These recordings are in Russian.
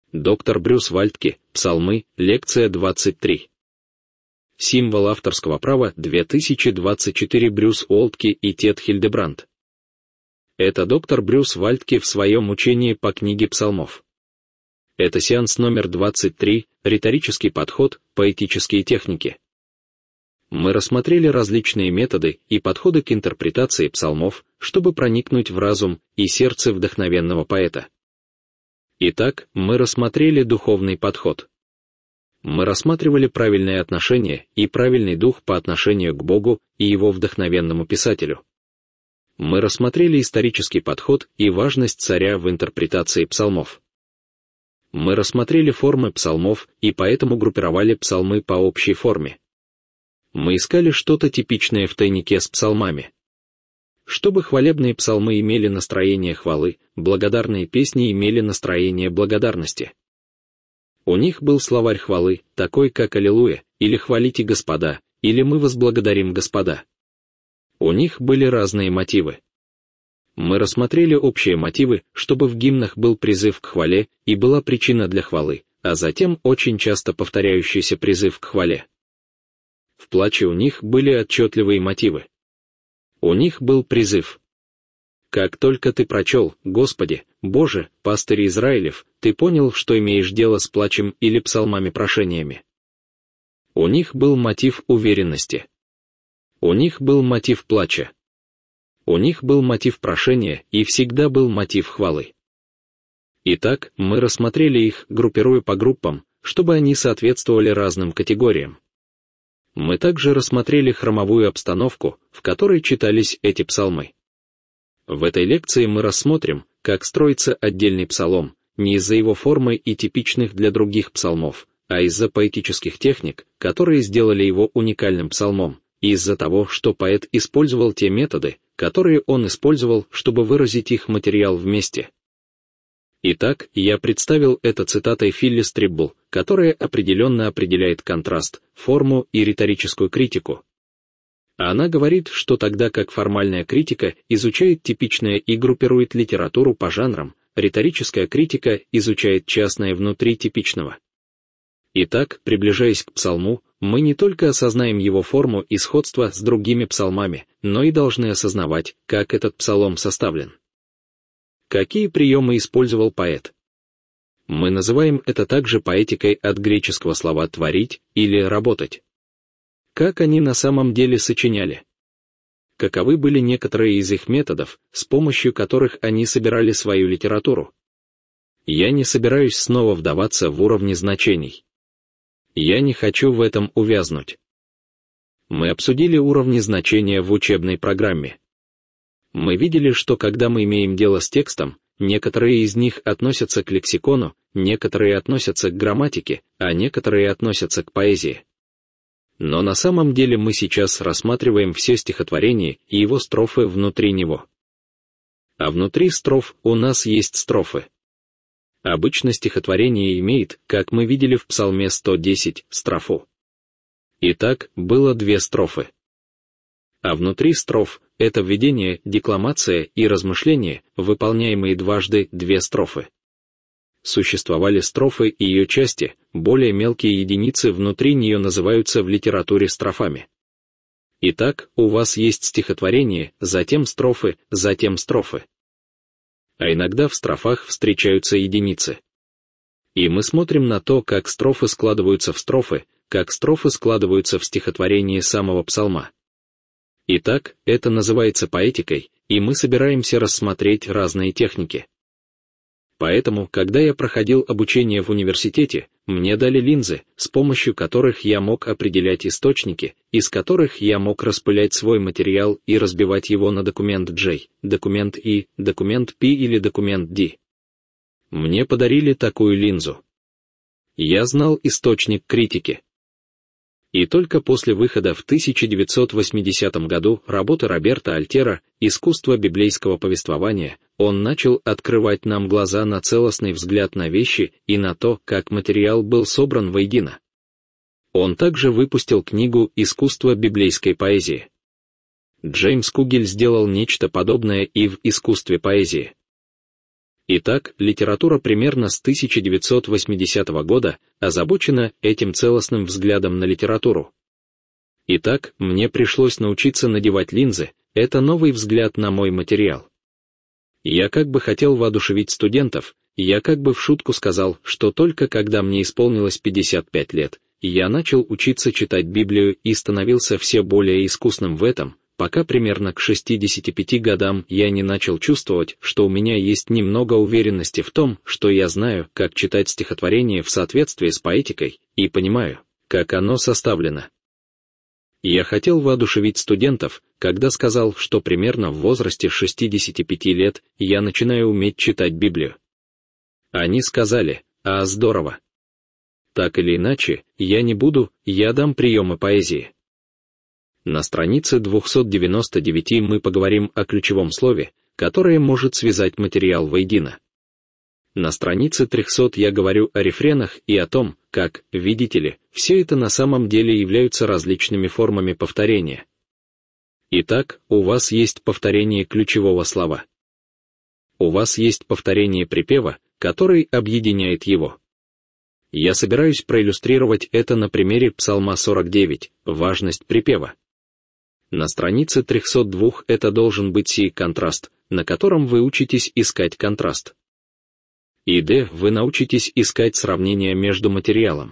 Доктор Брюс Вальтке, Псалмы, лекция 23. Символ авторского права 2024 Брюс Уолтке и Тед Хильдебранд. Это доктор Брюс Вальтке в своем учении по книге Псалмов. Это сеанс номер 23, риторический подход, поэтические техники. Мы рассмотрели различные методы и подходы к интерпретации псалмов, чтобы проникнуть в разум и сердце вдохновенного поэта. Итак, мы рассмотрели духовный подход. Мы рассматривали правильное отношение и правильный дух по отношению к Богу и Его вдохновенному писателю. Мы рассмотрели исторический подход и важность царя в интерпретации псалмов. Мы рассмотрели формы псалмов и поэтому группировали псалмы по общей форме. Мы искали что-то типичное в тайнике с псалмами. Чтобы хвалебные псалмы имели настроение хвалы, благодарные песни имели настроение благодарности. У них был словарь хвалы, такой как «Аллилуйя», или «Хвалите Господа», или «Мы возблагодарим Господа». У них были разные мотивы. Мы рассмотрели общие мотивы, чтобы в гимнах был призыв к хвале и была причина для хвалы, а затем очень часто повторяющийся призыв к хвале. В плаче у них были отчетливые мотивы. У них был призыв. Как только ты прочел, Господи, Боже, пастырь Израилев, ты понял, что имеешь дело с плачем или псалмами-прошениями. У них был мотив уверенности. У них был мотив плача. У них был мотив прошения и всегда был мотив хвалы. Итак, мы рассмотрели их, группируя по группам, чтобы они соответствовали разным категориям. Мы также рассмотрели храмовую обстановку, в которой читались эти псалмы. В этой лекции мы рассмотрим, как строится отдельный псалом, не из-за его формы и типичных для других псалмов, а из-за поэтических техник, которые сделали его уникальным псалмом, и из-за того, что поэт использовал те методы, которые он использовал, чтобы выразить их материал вместе. Итак, я представил это цитатой Филлис Триббл, которая определенно определяет контраст, форму и риторическую критику. Она говорит, что тогда как формальная критика изучает типичное и группирует литературу по жанрам, риторическая критика изучает частное внутри типичного. Итак, приближаясь к псалму, мы не только осознаем его форму и сходство с другими псалмами, но и должны осознавать, как этот псалом составлен. Какие приемы использовал поэт? Мы называем это также поэтикой от греческого слова «творить» или «работать». Как они на самом деле сочиняли? Каковы были некоторые из их методов, с помощью которых они собирали свою литературу? Я не собираюсь снова вдаваться в уровни значений. Я не хочу в этом увязнуть. Мы обсудили уровни значения в учебной программе. Мы видели, что когда мы имеем дело с текстом, некоторые из них относятся к лексикону, некоторые относятся к грамматике, а некоторые относятся к поэзии. Но на самом деле мы сейчас рассматриваем все стихотворение и его строфы внутри него. А внутри строф у нас есть строфы. Обычно стихотворение имеет, как мы видели в Псалме 110, строфу. Итак, было две строфы. А внутри строф — это введение, декламация и размышление, выполняемые дважды, две строфы. Существовали строфы и ее части, более мелкие единицы внутри нее называются в литературе строфами. Итак, у вас есть стихотворение, затем строфы, затем строфы. А иногда в строфах встречаются единицы. И мы смотрим на то, как строфы складываются в строфы, как строфы складываются в стихотворении самого псалма. Итак, это называется поэтикой, и мы собираемся рассмотреть разные техники. Поэтому, когда я проходил обучение в университете, мне дали линзы, с помощью которых я мог определять источники, из которых я мог распылять свой материал и разбивать его на документ J, документ I, документ P или документ D. Мне подарили такую линзу. Я знал источник критики. И только после выхода в 1980 году работы Роберто Альтера «Искусство библейского повествования» он начал открывать нам глаза на целостный взгляд на вещи и на то, как материал был собран воедино. Он также выпустил книгу «Искусство библейской поэзии». Джеймс Кугель сделал нечто подобное и в «Искусстве поэзии». Итак, литература примерно с 1980 года озабочена этим целостным взглядом на литературу. Итак, мне пришлось научиться надевать линзы, это новый взгляд на мой материал. Я как бы хотел воодушевить студентов, я как бы в шутку сказал, что только когда мне исполнилось 55 лет, я начал учиться читать Библию и становился все более искусным в этом, пока примерно к 65 годам я не начал чувствовать, что у меня есть немного уверенности в том, что я знаю, как читать стихотворение в соответствии с поэтикой, и понимаю, как оно составлено. Я хотел воодушевить студентов, когда сказал, что примерно в возрасте 65 лет я начинаю уметь читать Библию. Они сказали: «А, здорово! Так или иначе, я не буду, я дам приемы поэзии». На странице 299 мы поговорим о ключевом слове, которое может связать материал воедино. На странице 300 я говорю о рефренах и о том, как, видите ли, все это на самом деле являются различными формами повторения. Итак, у вас есть повторение ключевого слова. У вас есть повторение припева, который объединяет его. Я собираюсь проиллюстрировать это на примере Псалма 49, важность припева. На странице 302 это должен быть сей контраст, на котором вы учитесь искать контраст. И вы научитесь искать сравнение между материалом.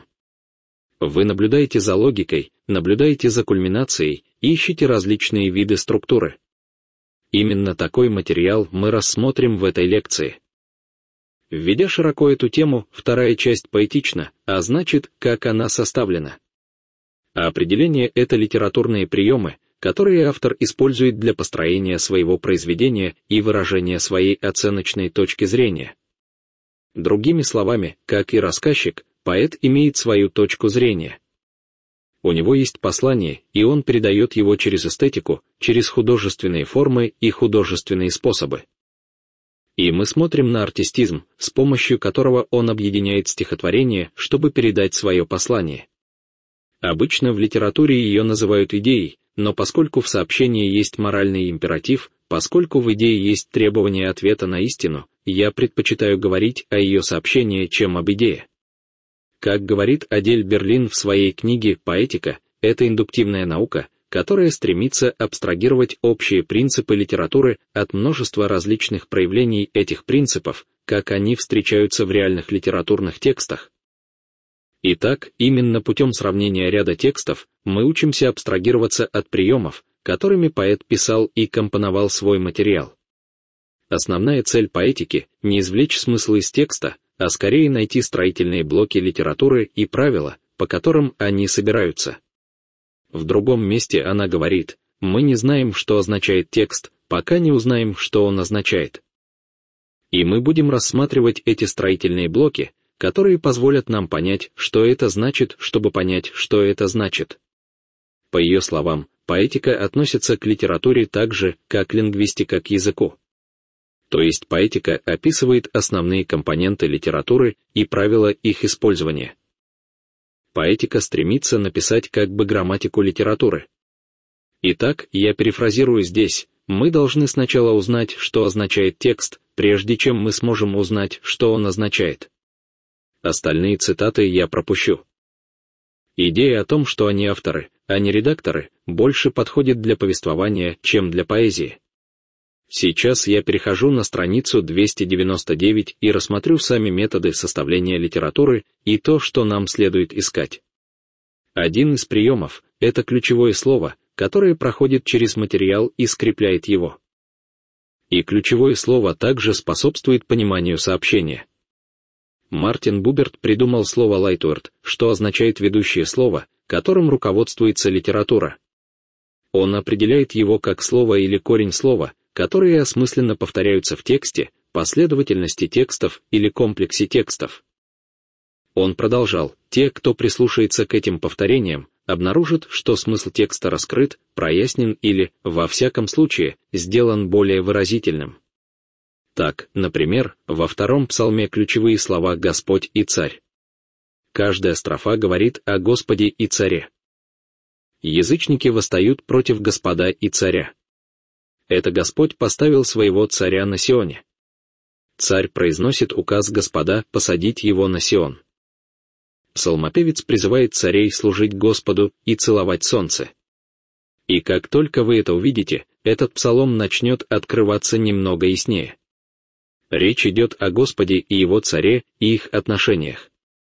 Вы наблюдаете за логикой, наблюдаете за кульминацией, ищете различные виды структуры. Именно такой материал мы рассмотрим в этой лекции. Введя широко эту тему, вторая часть поэтична, а значит, как она составлена. А определение — это литературные приемы, которые автор использует для построения своего произведения и выражения своей оценочной точки зрения. Другими словами, как и рассказчик, поэт имеет свою точку зрения. У него есть послание, и он передает его через эстетику, через художественные формы и художественные способы. И мы смотрим на артистизм, с помощью которого он объединяет стихотворение, чтобы передать свое послание. Обычно в литературе ее называют идеей, но поскольку в сообщении есть моральный императив, поскольку в идее есть требование ответа на истину, я предпочитаю говорить о ее сообщении, чем об идее. Как говорит Адель Берлин в своей книге «Поэтика», это индуктивная наука, которая стремится абстрагировать общие принципы литературы от множества различных проявлений этих принципов, как они встречаются в реальных литературных текстах. Итак, именно путем сравнения ряда текстов мы учимся абстрагироваться от приемов, которыми поэт писал и компоновал свой материал. Основная цель поэтики — не извлечь смысл из текста, а скорее найти строительные блоки литературы и правила, по которым они собираются. В другом месте она говорит: «Мы не знаем, что означает текст, пока не узнаем, что он означает». И мы будем рассматривать эти строительные блоки, которые позволят нам понять, что это значит, чтобы понять, что это значит. По ее словам, поэтика относится к литературе так же, как лингвистика к языку. То есть поэтика описывает основные компоненты литературы и правила их использования. Поэтика стремится написать как бы грамматику литературы. Итак, я перефразирую здесь: мы должны сначала узнать, что означает текст, прежде чем мы сможем узнать, что он означает. Остальные цитаты я пропущу. Идея о том, что они авторы, а не редакторы, больше подходит для повествования, чем для поэзии. Сейчас я перехожу на страницу 299 и рассмотрю сами методы составления литературы и то, что нам следует искать. Один из приемов — это ключевое слово, которое проходит через материал и скрепляет его. И ключевое слово также способствует пониманию сообщения. Мартин Буберт придумал слово «лайтворд», что означает «ведущее слово», которым руководствуется литература. Он определяет его как слово или корень слова, которые осмысленно повторяются в тексте, последовательности текстов или комплексе текстов. Он продолжал: те, кто прислушается к этим повторениям, обнаружат, что смысл текста раскрыт, прояснен или, во всяком случае, сделан более выразительным. Так, например, во втором псалме ключевые слова «Господь» и «Царь». Каждая строфа говорит о Господе и Царе. Язычники восстают против Господа и Царя. Это Господь поставил своего царя на Сионе. царь произносит указ Господа посадить его на Сион. Псалмопевец призывает царей служить Господу и целовать солнце. И как только вы это увидите, этот псалом начнет открываться немного яснее. Речь идет о Господе и Его царе и их отношениях.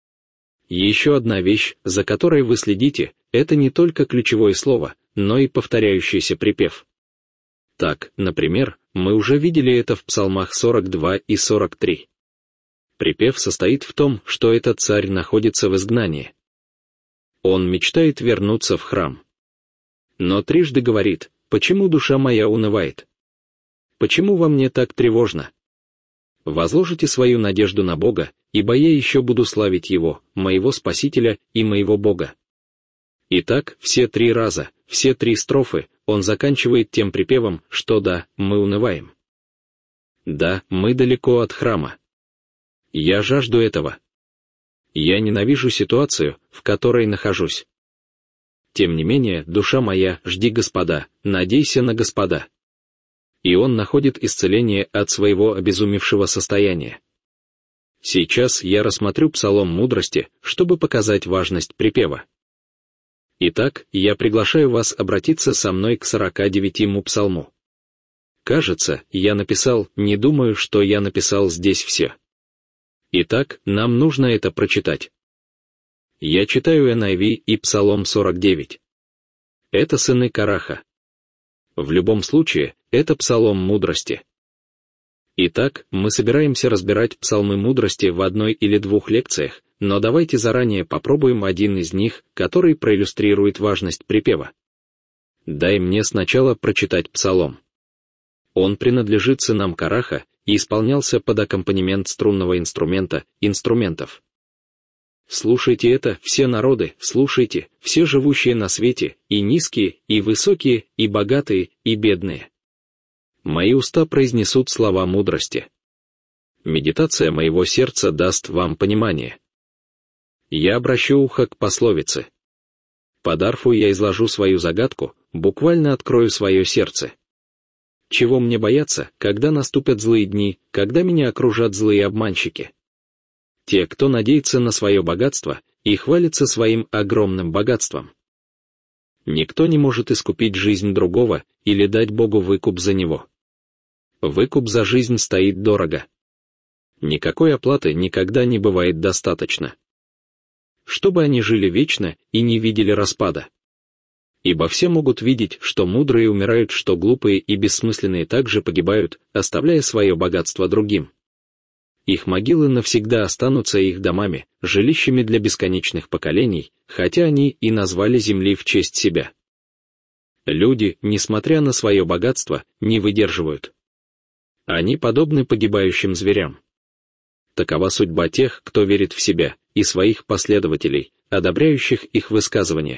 Еще одна вещь, за которой вы следите, это не только ключевое слово, но и повторяющийся припев. Так, например, мы уже видели это в псалмах 42 и 43. Припев состоит в том, что этот царь находится в изгнании. Он мечтает вернуться в храм. Но трижды говорит: «Почему душа моя унывает? Почему во мне так тревожно? Возложите свою надежду на Бога, ибо я еще буду славить Его, моего Спасителя и моего Бога». Итак, все 3 раза, все 3 строфы, он заканчивает тем припевом, что да, мы унываем. Да, мы далеко от храма. Я жажду этого. Я ненавижу ситуацию, в которой нахожусь. Тем не менее, душа моя, жди Господа, надейся на Господа. И он находит исцеление от своего обезумевшего состояния. Сейчас я рассмотрю псалом мудрости, чтобы показать важность припева. Итак, я приглашаю вас обратиться со мной к 49-му псалму. Кажется, я написал, не думаю, что я написал здесь все. Итак, нам нужно это прочитать. Я читаю NIV и Псалом 49. Это сыны Караха. В любом случае, это псалом мудрости. Итак, мы собираемся разбирать псалмы мудрости в 1 или 2 лекциях, но давайте заранее попробуем один из них, который проиллюстрирует важность припева. Дай мне сначала прочитать псалом. Он принадлежит сынам Караха и исполнялся под аккомпанемент струнного инструмента, инструментов. Слушайте это, все народы, слушайте, все живущие на свете, и низкие, и высокие, и богатые, и бедные. Мои уста произнесут слова мудрости. Медитация моего сердца даст вам понимание. Я обращу ухо к пословице. Под арфу я изложу свою загадку, буквально открою свое сердце. Чего мне бояться, когда наступят злые дни, когда меня окружат злые обманщики? Те, кто надеется на свое богатство и хвалится своим огромным богатством. Никто не может искупить жизнь другого или дать Богу выкуп за него. Выкуп за жизнь стоит дорого. Никакой оплаты никогда не бывает достаточно. Чтобы они жили вечно и не видели распада. Ибо все могут видеть, что мудрые умирают, что глупые и бессмысленные также погибают, оставляя свое богатство другим. Их могилы навсегда останутся их домами, жилищами для бесконечных поколений, хотя они и назвали земли в честь себя. Люди, несмотря на свое богатство, не выдерживают. Они подобны погибающим зверям. Такова судьба тех, кто верит в себя, и своих последователей, одобряющих их высказывания.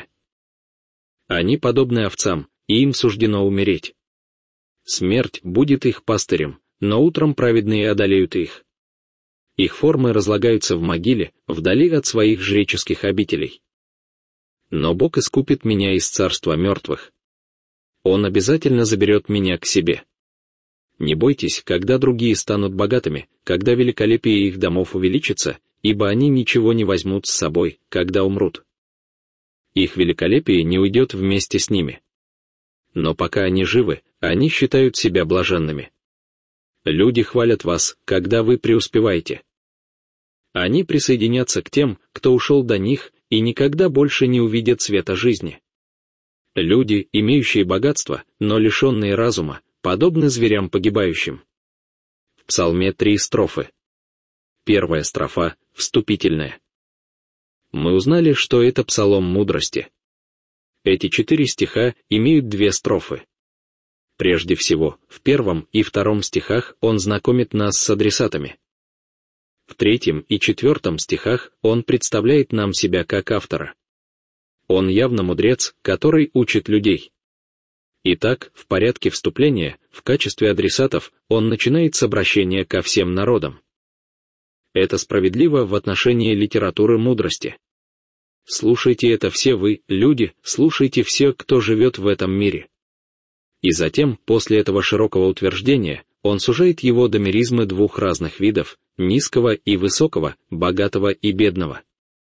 Они подобны овцам, и им суждено умереть. Смерть будет их пастырем, но утром праведные одолеют их. Их формы разлагаются в могиле, вдали от своих жреческих обителей. Но Бог искупит меня из царства мертвых. Он обязательно заберет меня к себе. Не бойтесь, когда другие станут богатыми, когда великолепие их домов увеличится, ибо они ничего не возьмут с собой, когда умрут. Их великолепие не уйдет вместе с ними. Но пока они живы, они считают себя блаженными. Люди хвалят вас, когда вы преуспеваете. Они присоединятся к тем, кто ушел до них, и никогда больше не увидят света жизни. Люди, имеющие богатство, но лишенные разума, подобны зверям погибающим. В Псалме 3 строфы. Первая строфа — вступительная. Мы узнали, что это псалом мудрости. Эти 4 стиха имеют 2 строфы. Прежде всего, в 1 и 2 стихах он знакомит нас с адресатами. В 3 и 4 стихах он представляет нам себя как автора. Он явно мудрец, который учит людей. Итак, в порядке вступления, в качестве адресатов, он начинает с обращения ко всем народам. Это справедливо в отношении литературы мудрости. Слушайте это все вы, люди, слушайте все, кто живет в этом мире. И затем, после этого широкого утверждения, он сужает его до меризмы двух разных видов, низкого и высокого, богатого и бедного.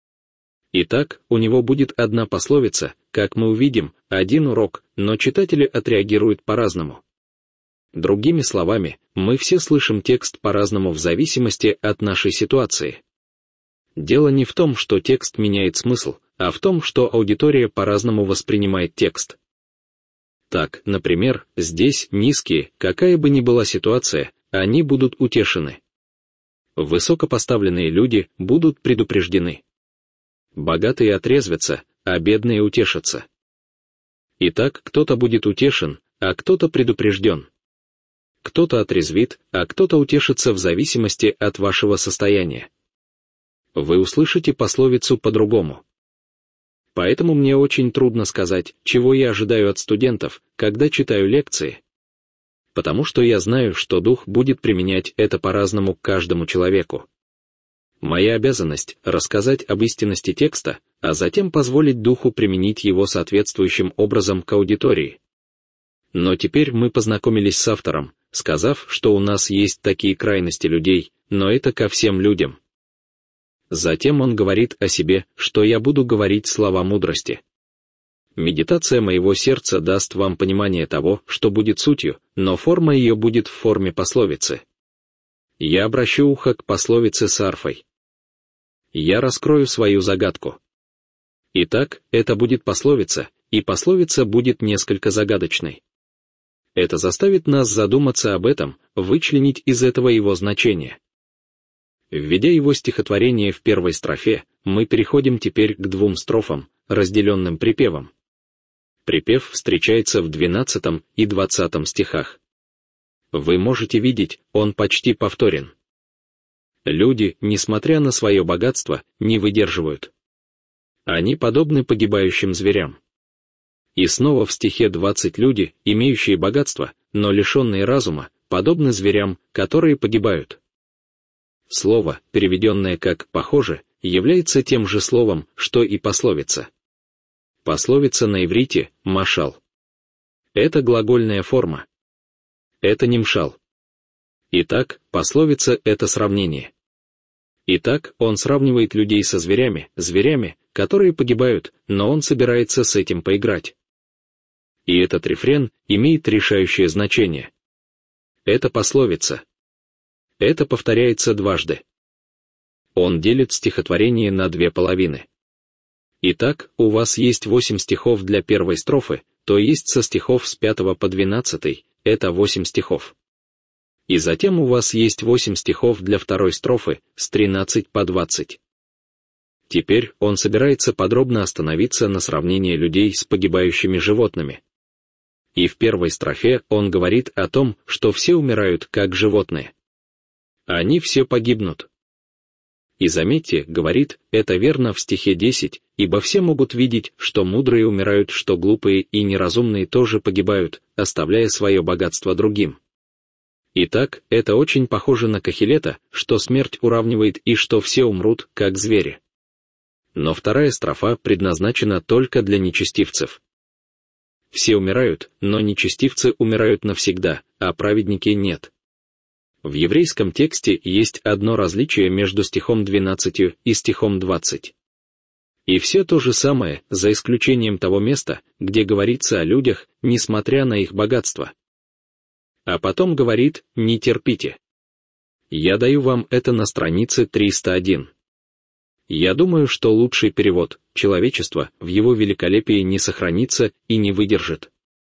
Итак, у него будет одна пословица, как мы увидим, один урок, но читатели отреагируют по-разному. Другими словами, мы все слышим текст по-разному в зависимости от нашей ситуации. Дело не в том, что текст меняет смысл, а в том, что аудитория по-разному воспринимает текст. Так, например, здесь низкие, какая бы ни была ситуация, они будут утешены. Высокопоставленные люди будут предупреждены. Богатые отрезвятся, а бедные утешатся. Итак, кто-то будет утешен, а кто-то предупрежден. Кто-то отрезвит, а кто-то утешится в зависимости от вашего состояния. Вы услышите пословицу по-другому. Поэтому мне очень трудно сказать, чего я ожидаю от студентов, когда читаю лекции. Потому что я знаю, что Дух будет применять это по-разному к каждому человеку. Моя обязанность — рассказать об истинности текста, а затем позволить Духу применить его соответствующим образом к аудитории. Но теперь мы познакомились с автором, сказав, что у нас есть такие крайности людей, но это ко всем людям. Затем он говорит о себе, что я буду говорить слова мудрости. Медитация моего сердца даст вам понимание того, что будет сутью, но форма ее будет в форме пословицы. Я обращу ухо к пословице с арфой. Я раскрою свою загадку. Итак, это будет пословица, и пословица будет несколько загадочной. Это заставит нас задуматься об этом, вычленить из этого его значение. Введя его стихотворение в первой строфе, мы переходим теперь к двум строфам, разделенным припевом. Припев встречается в 12 и 20 стихах. Вы можете видеть, он почти повторен. Люди, несмотря на свое богатство, не выдерживают. Они подобны погибающим зверям. И снова в стихе 20 люди, имеющие богатство, но лишенные разума, подобны зверям, которые погибают. Слово, переведенное как «похоже», является тем же словом, что и пословица. Пословица на иврите — машал. Это глагольная форма. Это не мшал. Итак, пословица — это сравнение. Итак, он сравнивает людей со зверями, которые погибают, но он собирается с этим поиграть. И этот рефрен имеет решающее значение. Это пословица. Это повторяется дважды. Он делит стихотворение на две половины. Итак, у вас есть 8 стихов для первой строфы, то есть со стихов с 5 по 12, это 8 стихов. И затем у вас есть 8 стихов для второй строфы, с 13 по 20. Теперь он собирается подробно остановиться на сравнении людей с погибающими животными. И в первой строфе он говорит о том, что все умирают, как животные. Они все погибнут. И заметьте, говорит, это верно в стихе 10, ибо все могут видеть, что мудрые умирают, что глупые и неразумные тоже погибают, оставляя свое богатство другим. Итак, это очень похоже на Кохелета, что смерть уравнивает и что все умрут, как звери. Но вторая строфа предназначена только для нечестивцев. Все умирают, но нечестивцы умирают навсегда, а праведники нет. В еврейском тексте есть одно различие между стихом 12 и стихом 20. И все то же самое, за исключением того места, где говорится о людях, несмотря на их богатство. А потом говорит «не терпите». Я даю вам это на странице 301. Я думаю, что лучший перевод «человечество» в его великолепии не сохранится и не выдержит.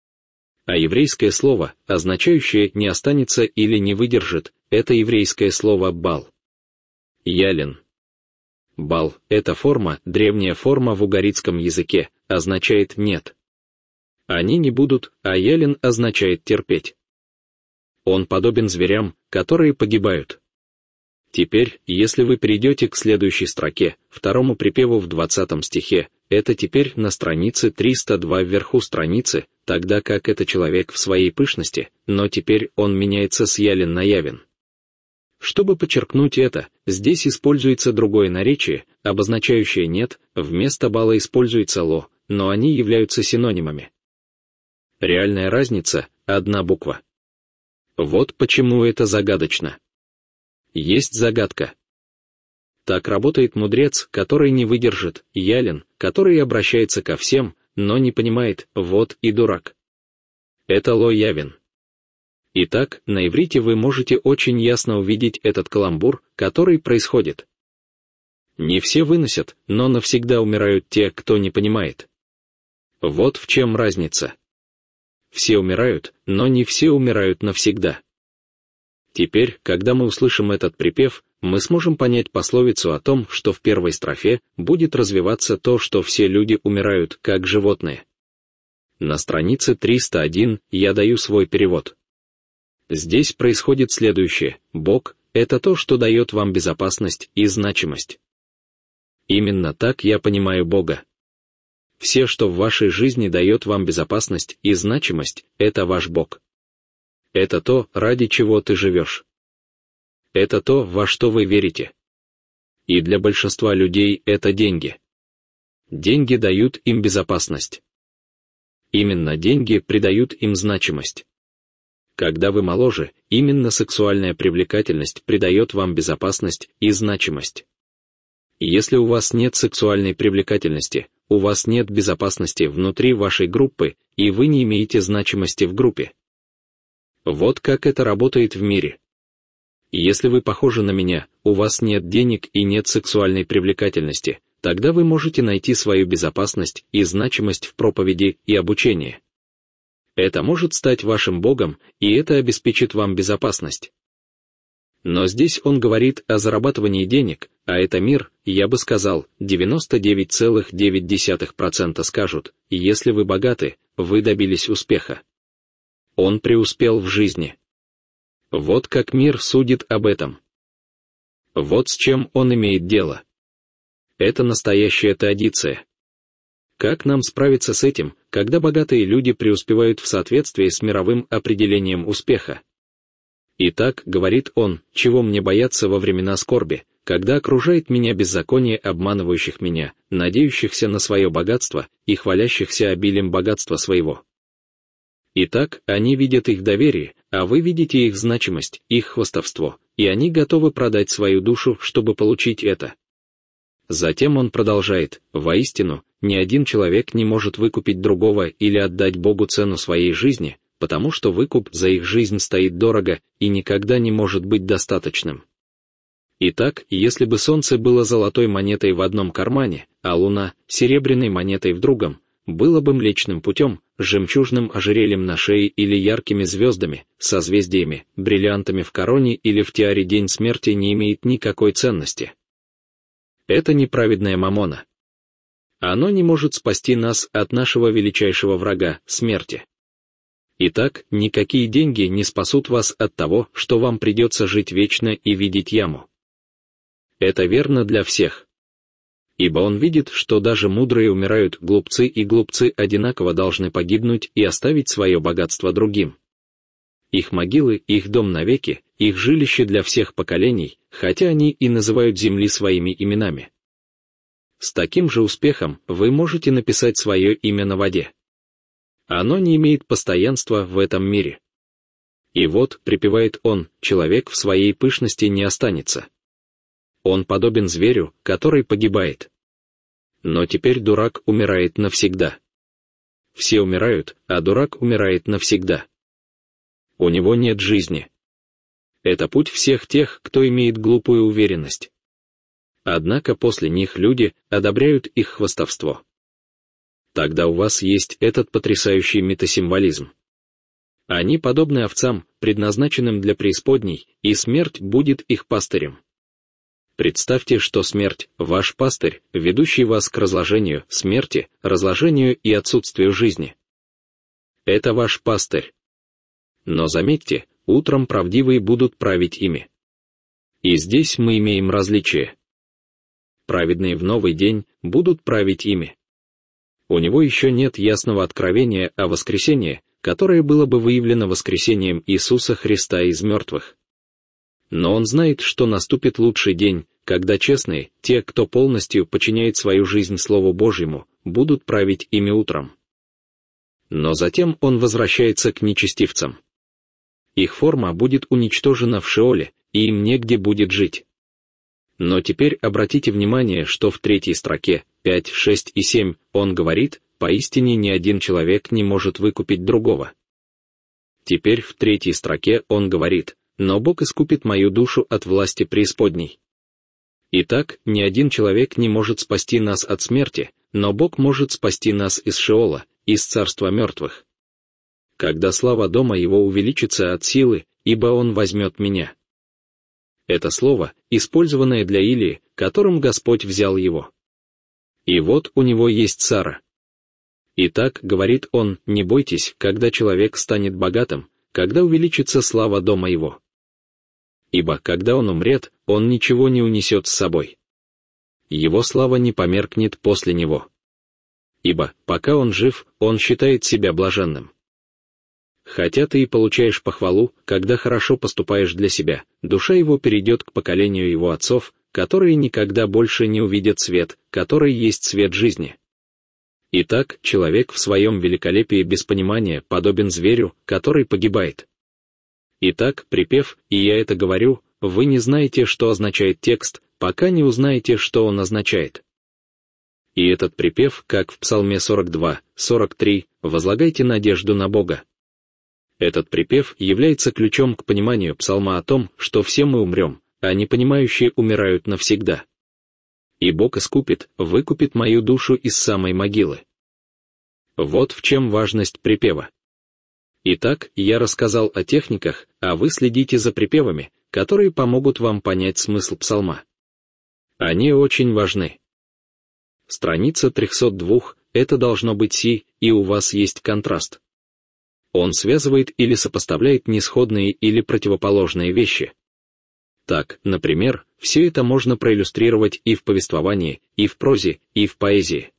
А еврейское слово, означающее «не останется» или «не выдержит», это еврейское слово «бал». Ялин. Бал — это форма, древняя форма в угаритском языке, означает «нет». Они не будут, а ялин означает «терпеть». Он подобен зверям, которые погибают. Теперь, если вы перейдете к следующей строке, второму припеву в 20 стихе, это теперь на странице 302 вверху страницы, тогда как это человек в своей пышности, но теперь он меняется с ялин на явин. Чтобы подчеркнуть это, здесь используется другое наречие, обозначающее «нет», вместо бала используется «ло», но они являются синонимами. Реальная разница — одна буква. Вот почему это загадочно. Есть загадка. Так работает мудрец, который не выдержит, ялин, который обращается ко всем, но не понимает, вот и дурак. Это Ло Явин. Итак, на иврите вы можете очень ясно увидеть этот каламбур, который происходит. Не все выносят, но навсегда умирают те, кто не понимает. Вот в чем разница. Все умирают, но не все умирают навсегда. Теперь, когда мы услышим этот припев, мы сможем понять пословицу о том, что в первой строфе будет развиваться то, что все люди умирают, как животные. На странице 301 я даю свой перевод. Здесь происходит следующее: Бог — это то, что дает вам безопасность и значимость. Именно так я понимаю Бога. Все, что в вашей жизни дает вам безопасность и значимость, это ваш Бог. Это то, ради чего ты живешь. Это то, во что вы верите. И для большинства людей это деньги. Деньги дают им безопасность. Именно деньги придают им значимость. Когда вы моложе, именно сексуальная привлекательность придает вам безопасность и значимость. Если у вас нет сексуальной привлекательности, у вас нет безопасности внутри вашей группы, и вы не имеете значимости в группе. Вот как это работает в мире. Если вы похожи на меня, у вас нет денег и нет сексуальной привлекательности, тогда вы можете найти свою безопасность и значимость в проповеди и обучении. Это может стать вашим Богом, и это обеспечит вам безопасность. Но здесь он говорит о зарабатывании денег, а это мир, я бы сказал, 99,9% скажут: если вы богаты, вы добились успеха. Он преуспел в жизни. Вот как мир судит об этом. Вот с чем он имеет дело. Это настоящая традиция. Как нам справиться с этим, когда богатые люди преуспевают в соответствии с мировым определением успеха? Итак, говорит он, чего мне бояться во времена скорби, когда окружает меня беззаконие обманывающих меня, надеющихся на свое богатство и хвалящихся обилием богатства своего. Итак, они видят их доверие, а вы видите их значимость, их хвастовство, и они готовы продать свою душу, чтобы получить это. Затем он продолжает: воистину, ни один человек не может выкупить другого или отдать Богу цену своей жизни, потому что выкуп за их жизнь стоит дорого и никогда не может быть достаточным. Итак, если бы солнце было золотой монетой в одном кармане, а луна — серебряной монетой в другом, было бы Млечным Путем, жемчужным ожерельем на шее или яркими звездами, созвездиями, бриллиантами в короне или в тиаре, день смерти не имеет никакой ценности. Это неправедная мамона. Оно не может спасти нас от нашего величайшего врага — смерти. Итак, никакие деньги не спасут вас от того, что вам придется жить вечно и видеть яму. Это верно для всех. Ибо он видит, что даже мудрые умирают, глупцы и глупцы одинаково должны погибнуть и оставить свое богатство другим. Их могилы, их дом навеки, их жилище для всех поколений, хотя они и называют земли своими именами. С таким же успехом вы можете написать свое имя на воде. Оно не имеет постоянства в этом мире. И вот, припевает он, человек в своей пышности не останется. Он подобен зверю, который погибает. Но теперь дурак умирает навсегда. Все умирают, а дурак умирает навсегда. У него нет жизни. Это путь всех тех, кто имеет глупую уверенность. Однако после них люди одобряют их хвастовство. Тогда у вас есть этот потрясающий метасимволизм. Они подобны овцам, предназначенным для преисподней, и смерть будет их пастырем. Представьте, что смерть — ваш пастырь, ведущий вас к разложению, смерти, разложению и отсутствию жизни. Это ваш пастырь. Но заметьте, утром правдивые будут править ими. И здесь мы имеем различие. Праведные в новый день будут править ими. У него еще нет ясного откровения о воскресении, которое было бы выявлено воскресением Иисуса Христа из мертвых. Но он знает, что наступит лучший день, когда честные, те, кто полностью подчиняет свою жизнь Слову Божьему, будут править ими утром. Но затем он возвращается к нечестивцам. их форма будет уничтожена в Шеоле, и им негде будет жить. Но теперь обратите внимание, что в 3 строке, 5, 6 и 7, он говорит, поистине ни один человек не может выкупить другого. Теперь в 3 строке он говорит, но Бог искупит мою душу от власти преисподней. Итак, ни один человек не может спасти нас от смерти, но Бог может спасти нас из Шеола, из царства мертвых. Когда слава дома его увеличится от силы, ибо он возьмет меня. Это слово, использованное для Илии, которым Господь взял его. И вот у него есть Сара. Итак, говорит он, не бойтесь, когда человек станет богатым, когда увеличится слава дома его. Ибо когда он умрет, он ничего не унесет с собой. Его слава не померкнет после него. Ибо, пока он жив, он считает себя блаженным. Хотя ты и получаешь похвалу, когда хорошо поступаешь для себя, душа его перейдет к поколению его отцов, которые никогда больше не увидят свет, который есть свет жизни. Итак, человек в своем великолепии без понимания подобен зверю, который погибает. Итак, припев, и я это говорю, вы не знаете, что означает текст, пока не узнаете, что он означает. И этот припев, как в Псалме 42, 43, возлагайте надежду на Бога. Этот припев является ключом к пониманию псалма о том, что все мы умрем, а непонимающие умирают навсегда. И Бог искупит, выкупит мою душу из самой могилы. Вот в чем важность припева. Итак, я рассказал о техниках, а вы следите за припевами, которые помогут вам понять смысл псалма. Они очень важны. Страница 302, это должно быть си, и у вас есть контраст. Он связывает или сопоставляет несходные или противоположные вещи. Так, например, все это можно проиллюстрировать и в повествовании, и в прозе, и в поэзии.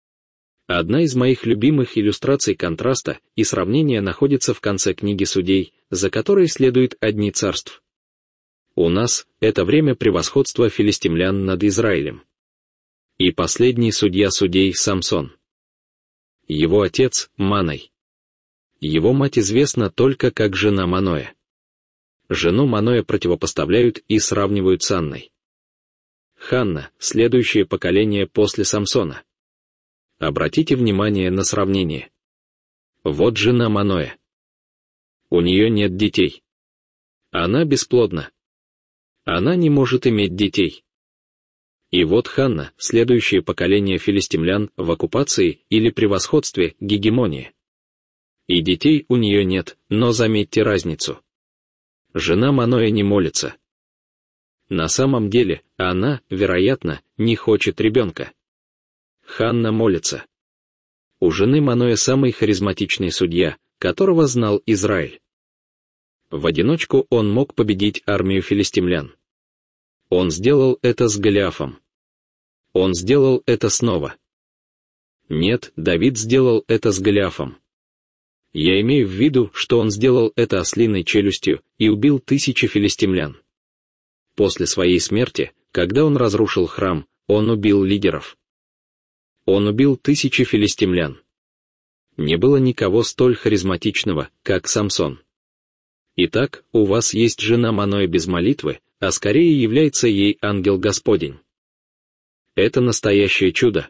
Одна из моих любимых иллюстраций контраста и сравнения находится в конце книги Судей, за которой следует одни царств. У нас это время превосходства филистимлян над Израилем. И последний судья судей Самсон. Его отец Маной. Его мать известна только как жена Маноя. Жену Маноя противопоставляют и сравнивают с Анной. Ханна, следующее поколение после Самсона. Обратите внимание на сравнение. Вот жена Маноя. У нее нет детей. Она бесплодна. Она не может иметь детей. И вот Ханна, следующее поколение филистимлян в оккупации или превосходстве, гегемонии. И детей у нее нет, но заметьте разницу. Жена Маноя не молится. На самом деле, она, вероятно, не хочет ребенка. Ханна молится. У жены Маноя самый харизматичный судья, которого знал Израиль. В одиночку он мог победить армию филистимлян. Он сделал это с Голиафом. Он сделал это снова. Нет, Давид сделал это с Голиафом. Я имею в виду, что он сделал это ослиной челюстью и убил 1000 филистимлян. После своей смерти, когда он разрушил храм, он убил лидеров. Он убил 1000 филистимлян. Не было никого столь харизматичного, как Самсон. Итак, у вас есть жена Маноя без молитвы, а скорее является ей ангел Господень. Это настоящее чудо.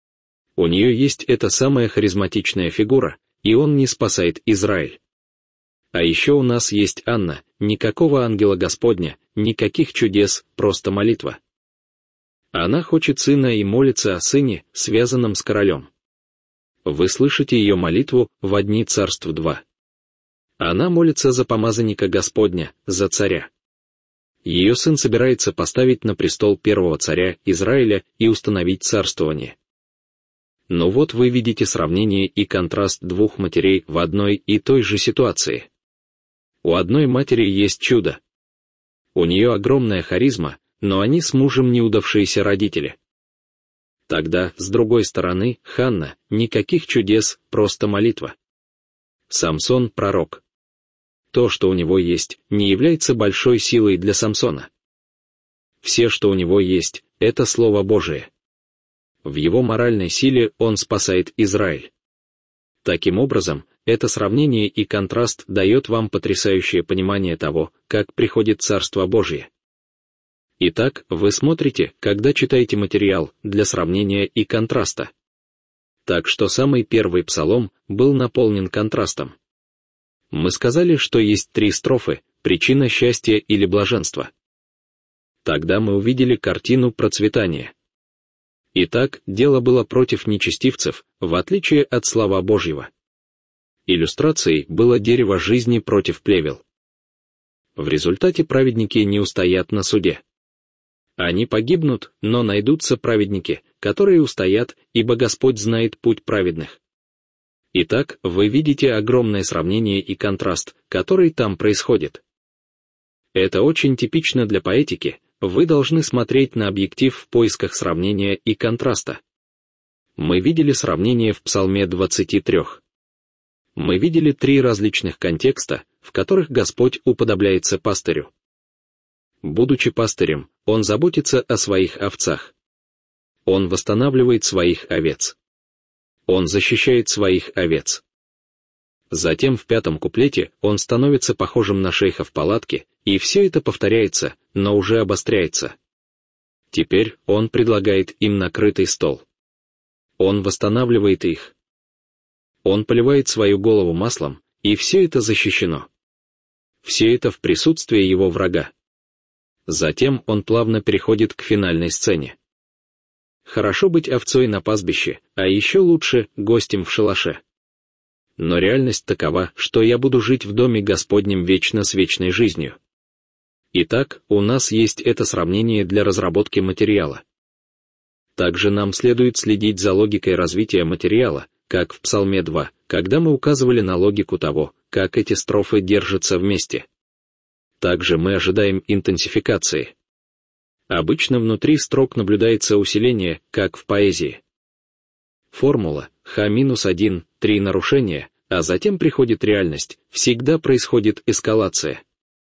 У нее есть эта самая харизматичная фигура, и он не спасает Израиль. А еще у нас есть Анна, никакого ангела Господня, никаких чудес, просто молитва. Она хочет сына и молится о сыне, связанном с королем. Вы слышите ее молитву в «Одни царств 2». Она молится за помазанника Господня, за царя. Ее сын собирается поставить на престол первого царя Израиля и установить царствование. Но вот вы видите сравнение и контраст двух матерей в одной и той же ситуации. У одной матери есть чудо. У нее огромная харизма, но они с мужем неудавшиеся родители. Тогда, с другой стороны, Ханна, никаких чудес, просто молитва. Самсон — пророк. То, что у него есть, не является большой силой для Самсона. Все, что у него есть, это Слово Божие. В его моральной силе он спасает Израиль. Таким образом, это сравнение и контраст дает вам потрясающее понимание того, как приходит Царство Божье. Итак, вы смотрите, когда читаете материал, для сравнения и контраста. Так что самый первый псалом был наполнен контрастом. Мы сказали, что есть 3 строфы: причина счастья или блаженства. Тогда мы увидели картину процветания. Итак, дело было против нечестивцев, в отличие от слова Божьего. Иллюстрацией было дерево жизни против плевел. В результате праведники не устоят на суде. Они погибнут, но найдутся праведники, которые устоят, ибо Господь знает путь праведных. Итак, вы видите огромное сравнение и контраст, который там происходит. Это очень типично для поэтики, вы должны смотреть на объектив в поисках сравнения и контраста. Мы видели сравнение в Псалме 23. Мы видели 3 различных контекста, в которых Господь уподобляется пастырю. Будучи пастырем, Он заботится о своих овцах. Он восстанавливает своих овец. Он защищает своих овец. Затем в 5 куплете Он становится похожим на шейха в палатке, и все это повторяется, но уже обостряется. Теперь Он предлагает им накрытый стол. Он восстанавливает их. Он поливает свою голову маслом, и все это защищено. Все это в присутствии его врага. Затем он плавно переходит к финальной сцене. Хорошо быть овцой на пастбище, а еще лучше гостем в шалаше. Но реальность такова, что я буду жить в доме Господнем вечно с вечной жизнью. Итак, у нас есть это сравнение для разработки материала. Также нам следует следить за логикой развития материала, как в Псалме 2, когда мы указывали на логику того, как эти строфы держатся вместе. Также мы ожидаем интенсификации. Обычно внутри строк наблюдается усиление, как в поэзии. Формула Х-1, 3 нарушения, а затем приходит реальность, всегда происходит эскалация.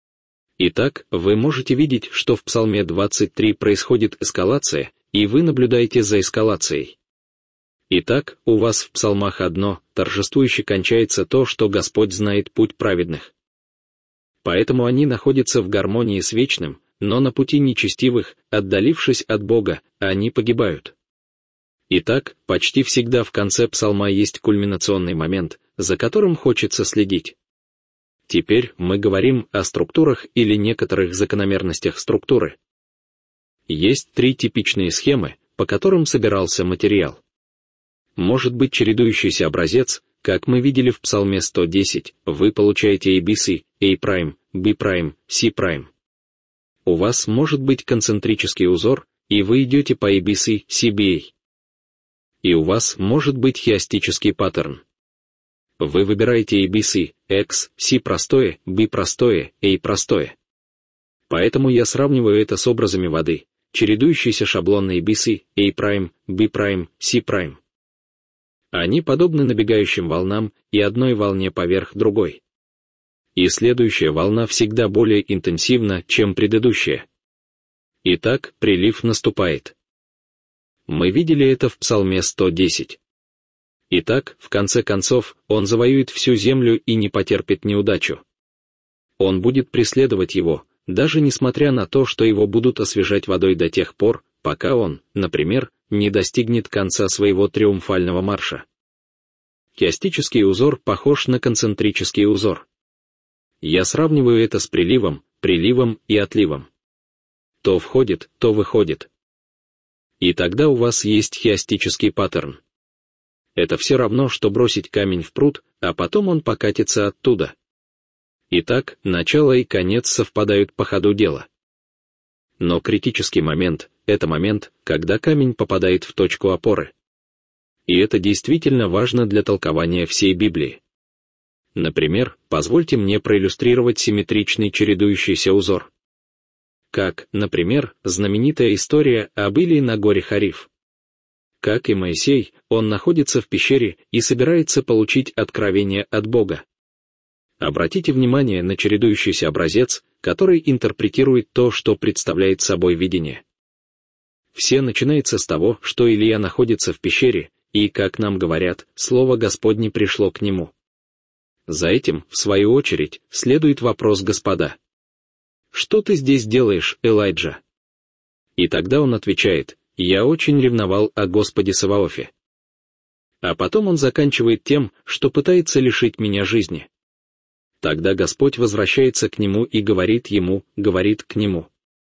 Итак, вы можете видеть, что в Псалме 23 происходит эскалация, и вы наблюдаете за эскалацией. Итак, у вас в псалмах одно, торжествующе кончается то, что Господь знает путь праведных. Поэтому они находятся в гармонии с вечным, но на пути нечестивых, отдалившись от Бога, они погибают. Итак, почти всегда в конце псалма есть кульминационный момент, за которым хочется следить. Теперь мы говорим о структурах или некоторых закономерностях структуры. Есть 3 типичные схемы, по которым собирался материал. Может быть чередующийся образец, как мы видели в Псалме 110, вы получаете ABC, A', B', C'. У вас может быть концентрический узор, и вы идете по ABC, CBA. И у вас может быть хиастический паттерн. Вы выбираете ABC, X, C простое, B простое, A простое. Поэтому я сравниваю это с образами воды, чередующейся шаблонной ABC, A', B', C'. Они подобны набегающим волнам и одной волне поверх другой. И следующая волна всегда более интенсивна, чем предыдущая. Итак, прилив наступает. Мы видели это в Псалме 110. Итак, в конце концов, он завоюет всю землю и не потерпит неудачу. Он будет преследовать его, даже несмотря на то, что его будут освежать водой до тех пор, пока он, например, не достигнет конца своего триумфального марша. Хиастический узор похож на концентрический узор. Я сравниваю это с приливом и отливом. То входит, то выходит. И тогда у вас есть хиастический паттерн. Это все равно, что бросить камень в пруд, а потом он покатится оттуда. Итак, начало и конец совпадают по ходу дела. Но критический момент — это момент, когда камень попадает в точку опоры. И это действительно важно для толкования всей Библии. Например, позвольте мне проиллюстрировать симметричный чередующийся узор. Как, например, знаменитая история об Илии на горе Хариф. Как и Моисей, он находится в пещере и собирается получить откровение от Бога. Обратите внимание на чередующийся образец, который интерпретирует то, что представляет собой видение. Все начинается с того, что Илия находится в пещере, и, как нам говорят, слово Господне пришло к нему. За этим, в свою очередь, следует вопрос Господа: «Что ты здесь делаешь, Элайджа?» И тогда он отвечает: «Я очень ревновал о Господе Саваофе». А потом он заканчивает тем, что пытается лишить меня жизни. Тогда Господь возвращается к нему и говорит к нему.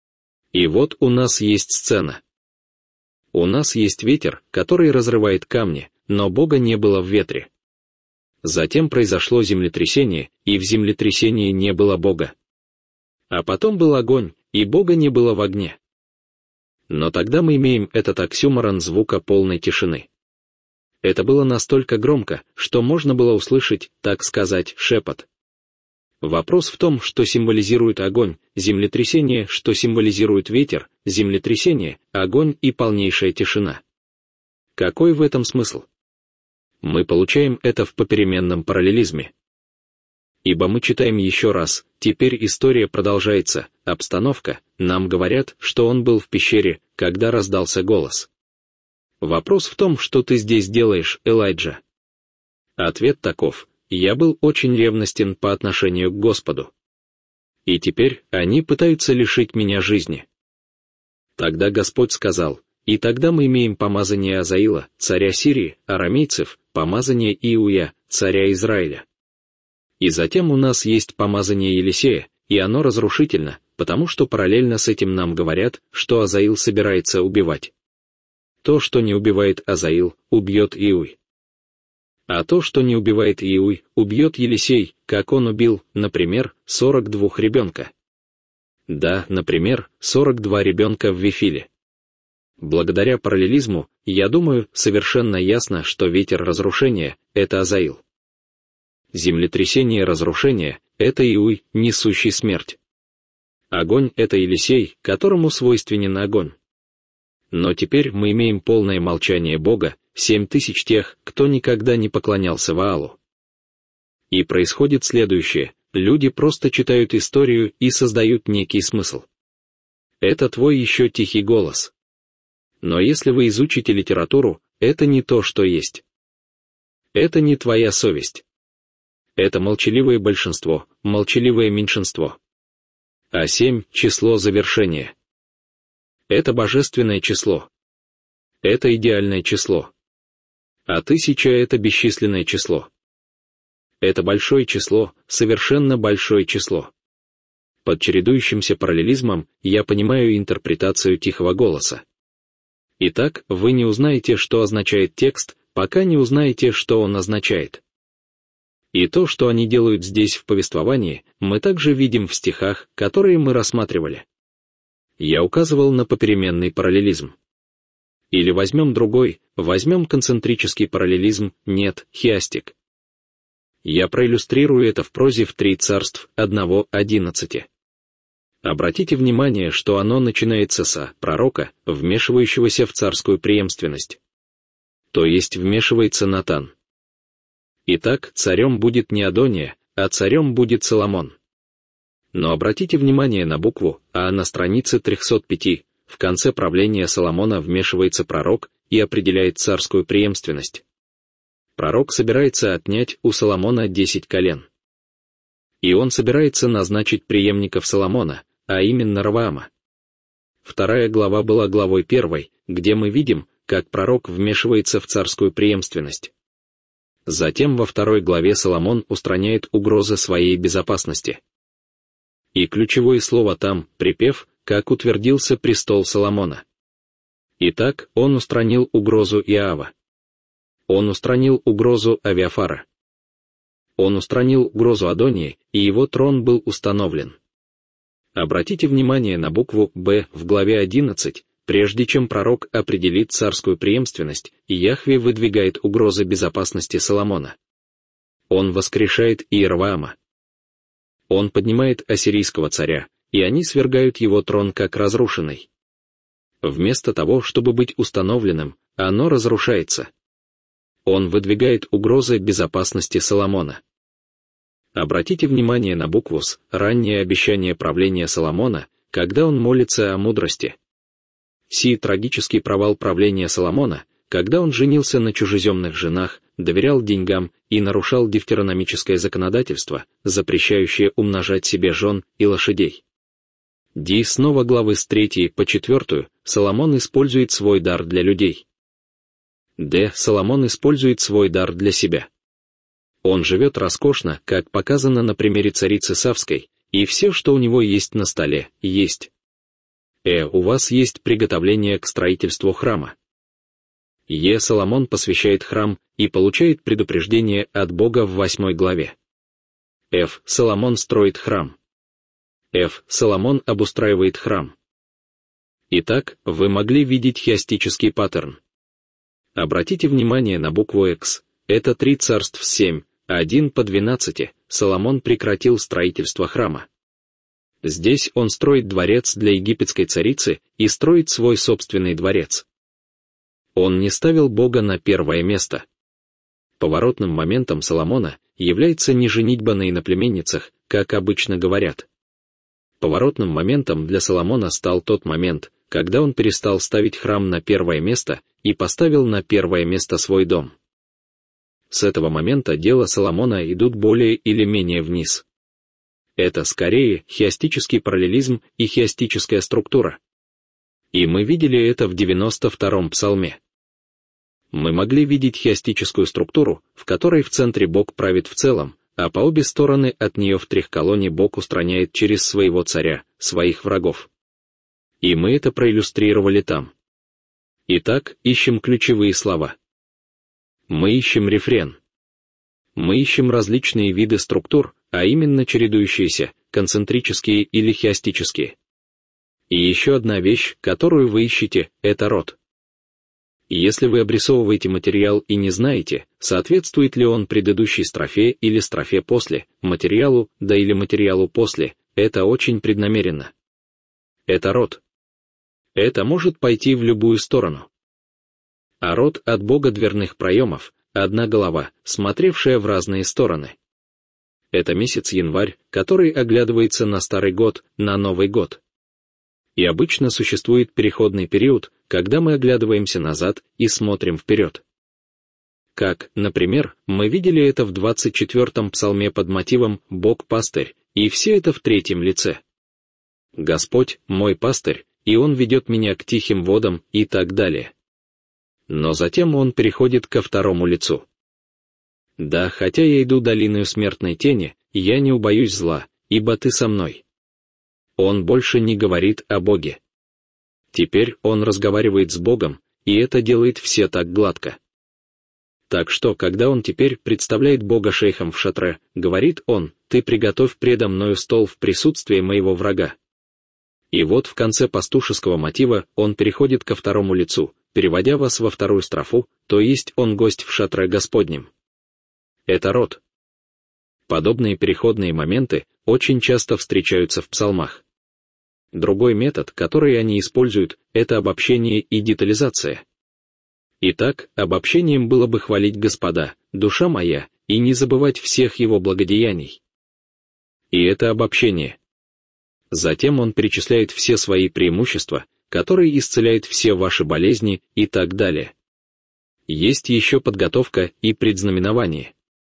И вот у нас есть сцена. У нас есть ветер, который разрывает камни, но Бога не было в ветре. Затем произошло землетрясение, и в землетрясении не было Бога. А потом был огонь, и Бога не было в огне. Но тогда мы имеем этот оксюморон звука полной тишины. Это было настолько громко, что можно было услышать, так сказать, шепот. Вопрос в том, что символизирует огонь, землетрясение, что символизирует ветер, землетрясение, огонь и полнейшая тишина. Какой в этом смысл? Мы получаем это в попеременном параллелизме. Ибо мы читаем еще раз: теперь история продолжается, обстановка, нам говорят, что он был в пещере, когда раздался голос. Вопрос в том, что ты здесь делаешь, Элайджа? Ответ таков: я был очень ревностен по отношению к Господу. И теперь они пытаются лишить меня жизни. Тогда Господь сказал: и тогда мы имеем помазание Азаила, царя Сирии, арамейцев, помазание Иуя, царя Израиля. И затем у нас есть помазание Елисея, и оно разрушительно, потому что параллельно с этим нам говорят, что Азаил собирается убивать. То, что не убивает Азаил, убьет Иуй. А то, что не убивает Иуй, убьет Елисей, как он убил, например, 42 ребенка. Да, например, 42 ребенка в Вифиле. Благодаря параллелизму, я думаю, совершенно ясно, что ветер разрушения — это Азаил. Землетрясение разрушения — это Иуй, несущий смерть. Огонь — это Елисей, которому свойственен огонь. Но теперь мы имеем полное молчание Бога, 7000 тех, кто никогда не поклонялся Ваалу. И происходит следующее: люди просто читают историю и создают некий смысл. Это твой еще тихий голос. Но если вы изучите литературу, это не то, что есть. Это не твоя совесть. Это молчаливое большинство, молчаливое меньшинство. А 7 — число завершения. Это божественное число. Это идеальное число. А 1000 — это бесчисленное число. Это большое число, совершенно большое число. Под чередующимся параллелизмом я понимаю интерпретацию тихого голоса. Итак, вы не узнаете, что означает текст, пока не узнаете, что он означает. И то, что они делают здесь в повествовании, мы также видим в стихах, которые мы рассматривали. Я указывал на попеременный параллелизм. Или возьмем другой, возьмем концентрический параллелизм, нет, хиастик. Я проиллюстрирую это в прозе в 3 царств 1:11. Обратите внимание, что оно начинается с пророка, вмешивающегося в царскую преемственность. То есть вмешивается Натан. Итак, царем будет не Адония, а царем будет Соломон. Но обратите внимание на букву «А» на странице 305, в конце правления Соломона вмешивается пророк и определяет царскую преемственность. Пророк собирается отнять у Соломона 10 колен. И он собирается назначить преемников Соломона, а именно Ровоама. 2 глава была главой 1, где мы видим, как пророк вмешивается в царскую преемственность. Затем во 2 главе Соломон устраняет угрозы своей безопасности. И ключевое слово там — припев, как утвердился престол Соломона. Итак, он устранил угрозу Иава. Он устранил угрозу Авиафара. Он устранил угрозу Адонии, и его трон был установлен. Обратите внимание на букву «Б» в главе 11, прежде чем пророк определит царскую преемственность, Яхве выдвигает угрозы безопасности Соломона. Он воскрешает Иеровоама. Он поднимает ассирийского царя, и они свергают его трон как разрушенный. Вместо того, чтобы быть установленным, оно разрушается. Он выдвигает угрозы безопасности Соломона. Обратите внимание на букву «С», раннее обещание правления Соломона, когда он молится о мудрости. Сей трагический провал правления Соломона, когда он женился на чужеземных женах, доверял деньгам и нарушал дефтерономическое законодательство, запрещающее умножать себе жен и лошадей. Снова главы с 3 по 4 Соломон использует свой дар для людей. Соломон использует свой дар для себя. Он живет роскошно, как показано на примере царицы Савской, и все, что у него есть на столе, есть. У вас есть приготовление к строительству храма. Соломон посвящает храм и получает предупреждение от Бога в 8 главе. Соломон строит храм. Соломон обустраивает храм. Итак, вы могли видеть хиастический паттерн. Обратите внимание на букву X. Это 3 царств 7, 1 по 12, Соломон прекратил строительство храма. Здесь он строит дворец для египетской царицы и строит свой собственный дворец. Он не ставил Бога на первое место. Поворотным моментом Соломона является не женитьба на иноплеменницах, как обычно говорят. Поворотным моментом для Соломона стал тот момент, когда он перестал ставить храм на первое место и поставил на первое место свой дом. С этого момента дела Соломона идут более или менее вниз. Это скорее хиастический параллелизм и хиастическая структура. И мы видели это в 92-м псалме. Мы могли видеть хиастическую структуру, в которой в центре Бог правит в целом, а по обе стороны от нее в трехколонне Бог устраняет через своего царя, своих врагов. И мы это проиллюстрировали там. Итак, ищем ключевые слова. Мы ищем рефрен. Мы ищем различные виды структур, а именно чередующиеся, концентрические или хиастические. И еще одна вещь, которую вы ищете, это род. Если вы обрисовываете материал и не знаете, соответствует ли он предыдущей строфе или строфе после, материалу, да или материалу после, это очень преднамеренно. Это род. Это может пойти в любую сторону. А род от Бога дверных проемов, одна голова, смотревшая в разные стороны. Это месяц январь, который оглядывается на Старый год, на Новый год. И обычно существует переходный период, когда мы оглядываемся назад и смотрим вперед. Как, например, мы видели это в 24-м псалме под мотивом «Бог пастырь», и все это в 3-м лице. «Господь, мой пастырь, и Он ведет меня к тихим водам» и так далее. Но затем он переходит ко 2-му лицу. «Да, хотя я иду долиною смертной тени, я не убоюсь зла, ибо ты со мной». Он больше не говорит о Боге. Теперь он разговаривает с Богом, и это делает все так гладко. Так что, когда он теперь представляет Бога шейхом в шатре, говорит он: «Ты приготовь предо мною стол в присутствии моего врага». И вот в конце пастушеского мотива он переходит ко 2-му лицу, переводя вас во 2-ю строфу, то есть он гость в шатре Господнем. Это род. Подобные переходные моменты очень часто встречаются в псалмах. Другой метод, который они используют, это обобщение и детализация. Итак, обобщением было бы хвалить Господа, душа моя, и не забывать всех его благодеяний. И это обобщение. Затем он перечисляет все свои преимущества, которые исцеляют все ваши болезни и так далее. Есть еще подготовка и предзнаменование.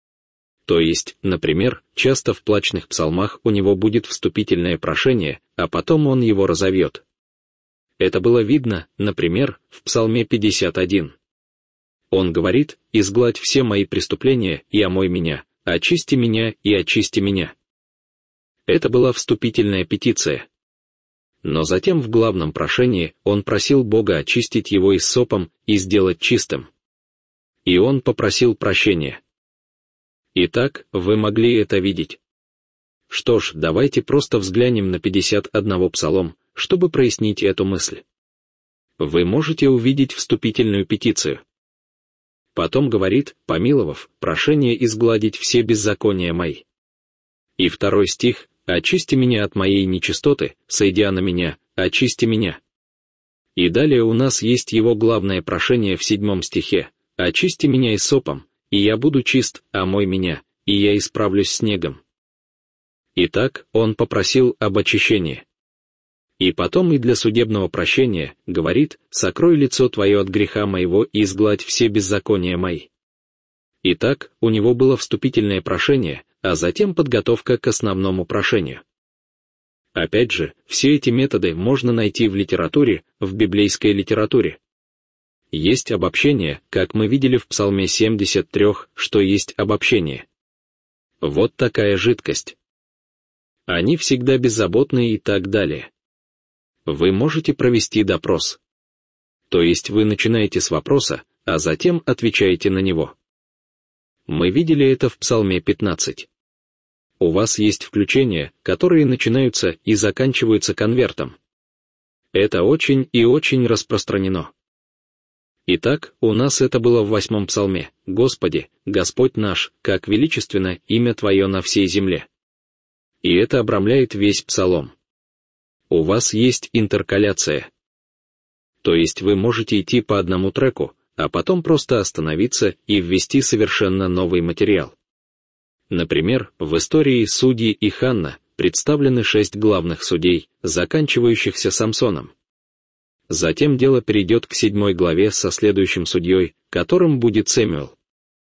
То есть, например, часто в плачных псалмах у него будет вступительное прошение, а потом он его разовьет. Это было видно, например, в псалме 51. Он говорит: «Изгладь все мои преступления и омой меня, очисти меня и очисти меня». Это была вступительная петиция. Но затем в главном прошении он просил Бога очистить его иссопом и сделать чистым. И он попросил прощения. Итак, вы могли это видеть. Что ж, давайте просто взглянем на 51-й псалом, чтобы прояснить эту мысль. Вы можете увидеть вступительную петицию. Потом говорит: «Помиловав, прошение изгладить все беззакония мои». И 2-й стих: «Очисти меня от моей нечистоты, сойдя на меня, очисти меня». И далее у нас есть его главное прошение в 7-м стихе: «Очисти меня иссопом, и я буду чист, омой меня, и я исправлюсь снегом». Итак, он попросил об очищении. И потом и для судебного прощения, говорит, «Сокрой лицо твое от греха моего и изгладь все беззакония мои». Итак, у него было вступительное прошение, а затем подготовка к основному прошению. Опять же, все эти методы можно найти в литературе, в библейской литературе. Есть обобщение, как мы видели в Псалме 73, что есть обобщение. Вот такая жидкость. Они всегда беззаботны и так далее. Вы можете провести допрос. То есть вы начинаете с вопроса, а затем отвечаете на него. Мы видели это в Псалме 15. У вас есть включения, которые начинаются и заканчиваются конвертом. Это очень и очень распространено. Итак, у нас это было в 8-м Псалме. «Господи, Господь наш, как величественно имя Твое на всей земле». И это обрамляет весь Псалом. У вас есть интеркаляция. То есть вы можете идти по одному треку, а потом просто остановиться и ввести совершенно новый материал. Например, в истории Судьи и Ханна представлены 6 главных судей, заканчивающихся Самсоном. Затем дело перейдет к 7 главе со следующим судьей, которым будет Сэмюэл.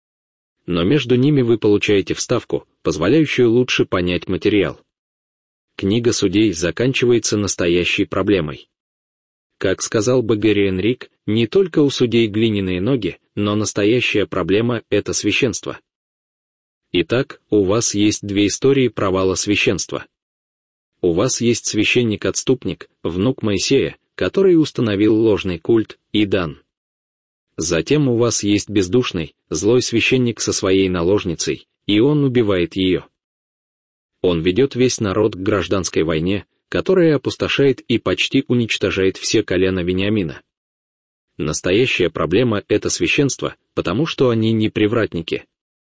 Но между ними вы получаете вставку, позволяющую лучше понять материал. Книга судей заканчивается настоящей проблемой. Как сказал бы Гэри Энрик, не только у судей глиняные ноги, но настоящая проблема — это священство. Итак, у вас есть 2 истории провала священства. У вас есть священник-отступник, внук Моисея, который установил ложный культ, и Дан. Затем у вас есть бездушный, злой священник со своей наложницей, и он убивает ее. Он ведет весь народ к гражданской войне, которая опустошает и почти уничтожает все колена Вениамина. Настоящая проблема — это священство, потому что они не привратники.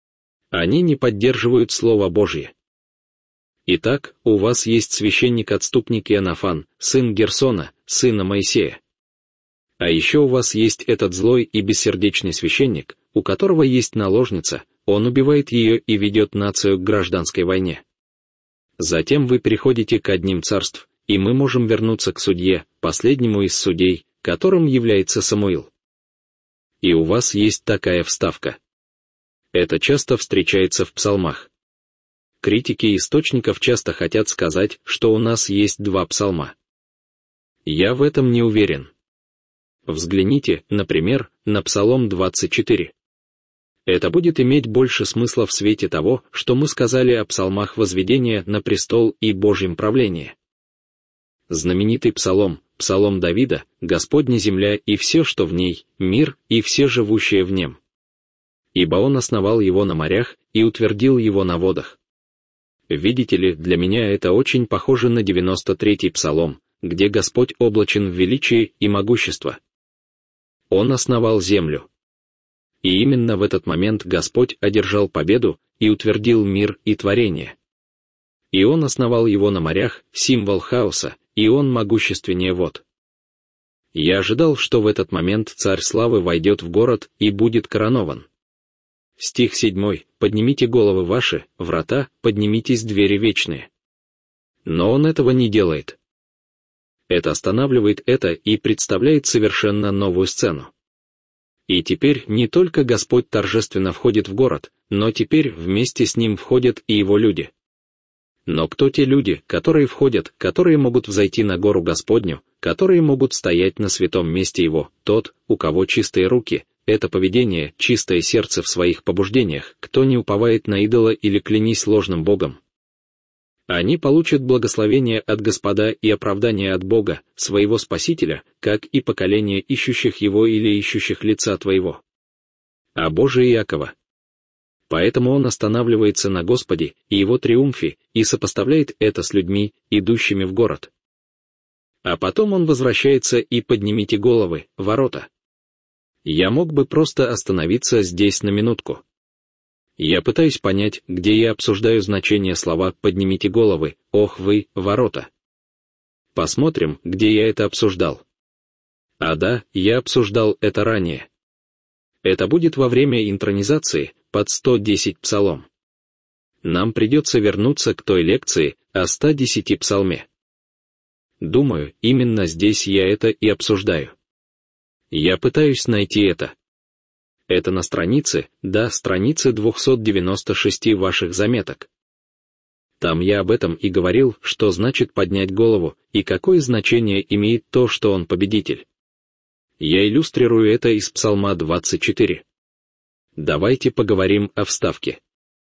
Они не поддерживают Слово Божье. Итак, у вас есть священник-отступник Иоаннафан, сын Герсона, сына Моисея. А еще у вас есть этот злой и бессердечный священник, у которого есть наложница, он убивает ее и ведет нацию к гражданской войне. Затем вы переходите к одним царств, и мы можем вернуться к судье, последнему из судей, которым является Самуил. И у вас есть такая вставка. Это часто встречается в псалмах. Критики источников часто хотят сказать, что у нас есть 2 псалма. Я в этом не уверен. Взгляните, например, на Псалом 24. Это будет иметь больше смысла в свете того, что мы сказали о псалмах возведения на престол и Божьем правлении. Знаменитый псалом, псалом Давида, «Господня земля и все, что в ней, мир и все живущие в нем. Ибо он основал его на морях и утвердил его на водах». Видите ли, для меня это очень похоже на 93-й псалом, где Господь облачен в величие и могущество. Он основал землю. И именно в этот момент Господь одержал победу и утвердил мир и творение. И он основал его на морях, символ хаоса, и он могущественнее вод. Я ожидал, что в этот момент Царь Славы войдет в город и будет коронован. Стих 7. «Поднимите головы ваши, врата, поднимитесь двери вечные». Но он этого не делает. Это останавливает это и представляет совершенно новую сцену. И теперь не только Господь торжественно входит в город, но теперь вместе с ним входят и его люди. Но кто те люди, которые входят, которые могут взойти на гору Господню, которые могут стоять на святом месте его? Тот, у кого чистые руки, это поведение, чистое сердце в своих побуждениях, кто не уповает на идола или клянись ложным богом. Они получат благословение от Господа и оправдание от Бога, своего Спасителя, как и поколение ищущих Его или ищущих лица Твоего. А Боже Иакова. Поэтому он останавливается на Господе и Его триумфе и сопоставляет это с людьми, идущими в город. А потом он возвращается и «поднимите головы, ворота». Я мог бы просто остановиться здесь на минутку. Я пытаюсь понять, где я обсуждаю значение слова «поднимите головы», «ох вы, ворота». Посмотрим, где я это обсуждал. А да, я обсуждал это ранее. Это будет во время интронизации, под 110 псалом. Нам придется вернуться к той лекции о 110 псалме. Думаю, именно здесь я это и обсуждаю. Я пытаюсь найти это. Это на странице, да, странице 296 ваших заметок. Там я об этом и говорил, что значит поднять голову, и какое значение имеет то, что он победитель. Я иллюстрирую это из Псалма 24. Давайте поговорим о вставке.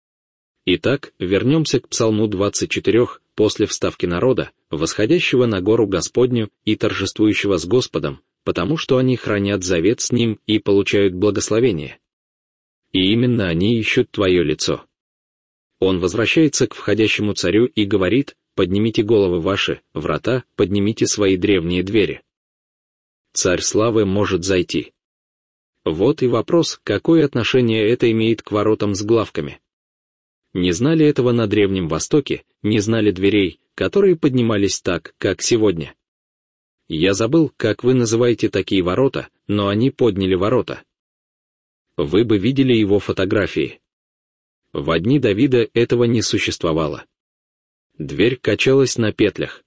Итак, вернемся к Псалму 24, после вставки народа, восходящего на гору Господню и торжествующего с Господом, потому что они хранят завет с Ним и получают благословение. И именно они ищут Твое лицо. Он возвращается к входящему царю и говорит: «Поднимите головы ваши, врата, поднимите свои древние двери». Царь славы может зайти. Вот и вопрос, какое отношение это имеет к воротам с главками. Не знали этого на Древнем Востоке, не знали дверей, которые поднимались так, как сегодня. Я забыл, как вы называете такие ворота, но они подняли ворота. Вы бы видели его фотографии. В дни Давида этого не существовало. Дверь качалась на петлях.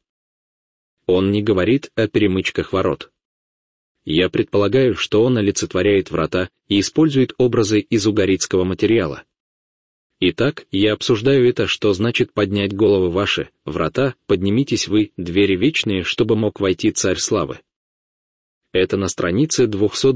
Он не говорит о перемычках ворот. Я предполагаю, что он олицетворяет врата и использует образы из угорицкого материала. Итак, я обсуждаю это, что значит поднять головы ваши, врата, поднимитесь вы, двери вечные, чтобы мог войти царь славы. Это на странице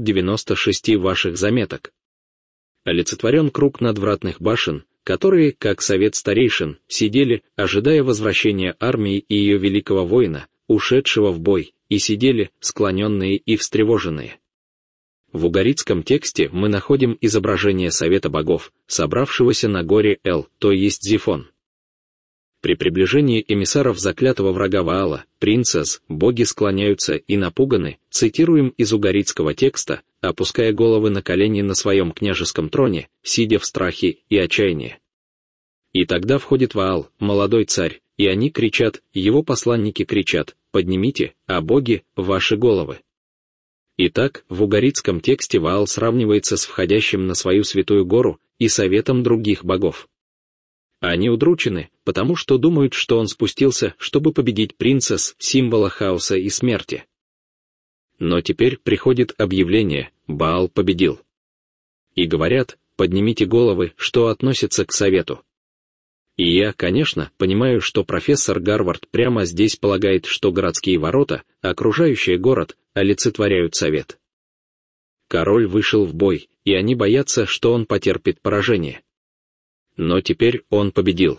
296 ваших заметок. Олицетворен круг надвратных башен, которые, как совет старейшин, сидели, ожидая возвращения армии и ее великого воина, ушедшего в бой, и сидели, склоненные и встревоженные. В угорицком тексте мы находим изображение совета богов, собравшегося на горе Эл, то есть Зифон. При приближении эмиссаров заклятого врага Ваала, принцесс, боги склоняются и напуганы, цитируем из угорицкого текста, опуская головы на колени на своем княжеском троне, сидя в страхе и отчаянии. И тогда входит Ваал, молодой царь, и они кричат, его посланники кричат: «Поднимите, а боги, ваши головы». Итак, в угорицком тексте Ваал сравнивается с входящим на свою святую гору и советом других богов. Они удручены, потому что думают, что он спустился, чтобы победить принцесс, символа хаоса и смерти. Но теперь приходит объявление: Баал победил. И говорят: поднимите головы, что относится к совету. И я, конечно, понимаю, что профессор Гарвард прямо здесь полагает, что городские ворота, окружающие город, олицетворяют совет. Король вышел в бой, и они боятся, что он потерпит поражение. Но теперь он победил.